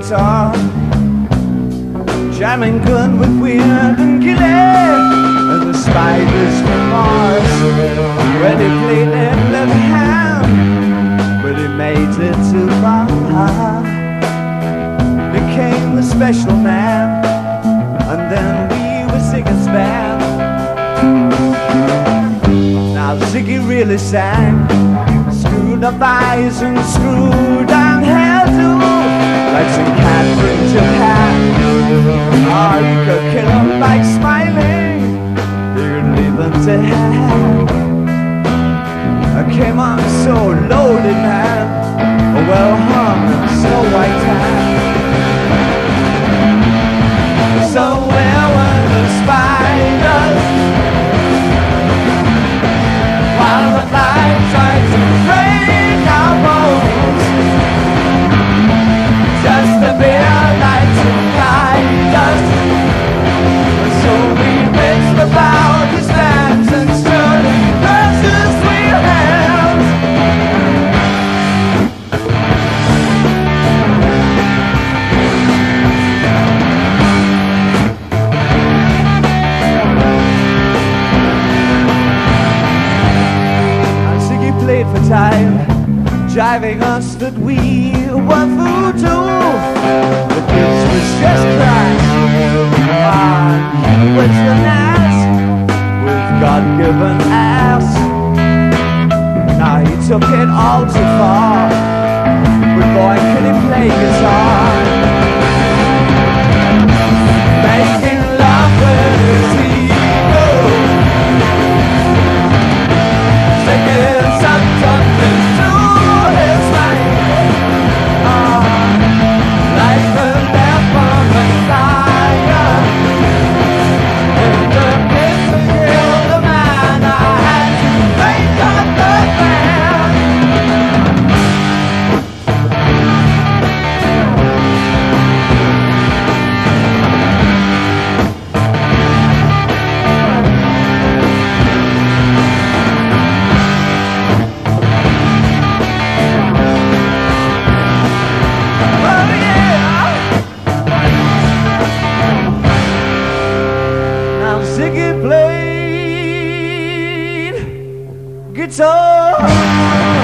guitar, jamming good with Weird and Gilly and the Spiders from Mars. When he played that left hand, but he made it too far. Became the special man, and then we were Ziggy's band. Now Ziggy really sang, screwed up eyes and screwed on hairdo, like some cat from Japan. Oh, you could kill him by smiling, you could leave him to hell. I came on so loaded, man, a well-hung Snow White tan. So where were the spiders while the flies tried to break our bones? Just a beer light to guide us. So we reached about his hands and stood across his sweet hands. Played for time, driving us that we were voodoo. The kids was just crash, and he was an ass with God-given ass. Now he took it all too far, but boy could he play guitar. Making love with his ego, sticking something to his mind, like the lamp on the fire. In the pit to kill the man, I had to break up the band. Ziggy played guitar.